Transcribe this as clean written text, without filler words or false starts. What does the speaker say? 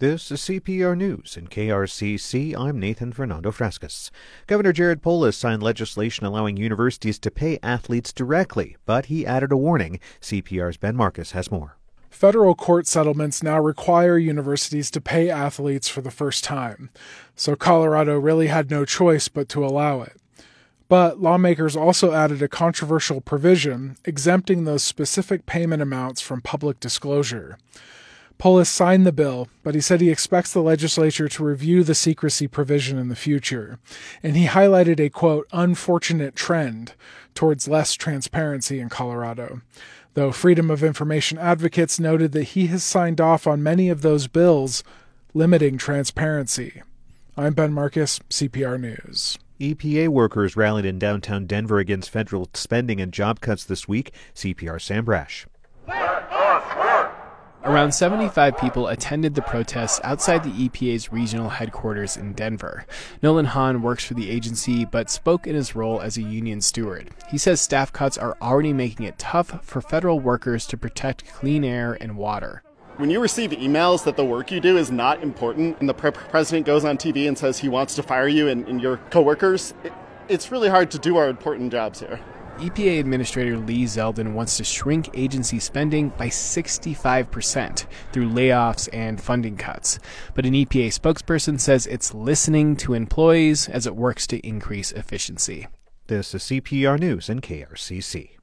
This is CPR News in KRCC. I'm Nathan Fernando Frescas. Governor Jared Polis signed legislation allowing universities to pay athletes directly, but he added a warning. CPR's Ben Marcus has more. Federal court settlements now require universities to pay athletes for the first time, so Colorado really had no choice but to allow it. But lawmakers also added a controversial provision exempting those specific payment amounts from public disclosure. Polis signed the bill, but he said he expects the legislature to review the secrecy provision in the future, and he highlighted a, quote, unfortunate trend towards less transparency in Colorado, though Freedom of Information advocates noted that he has signed off on many of those bills limiting transparency. I'm Ben Marcus, CPR News. EPA workers rallied in downtown Denver against federal spending and job cuts this week. CPR Sam Brash. Around 75 people attended the protests outside the EPA's regional headquarters in Denver. Nolan Hahn works for the agency but spoke in his role as a union steward. He says staff cuts are already making it tough for federal workers to protect clean air and water. When you receive emails that the work you do is not important and the president goes on TV and says he wants to fire you and your coworkers, it's really hard to do our important jobs here. EPA Administrator Lee Zeldin wants to shrink agency spending by 65% through layoffs and funding cuts. But an EPA spokesperson says it's listening to employees as it works to increase efficiency. This is CPR News in KRCC.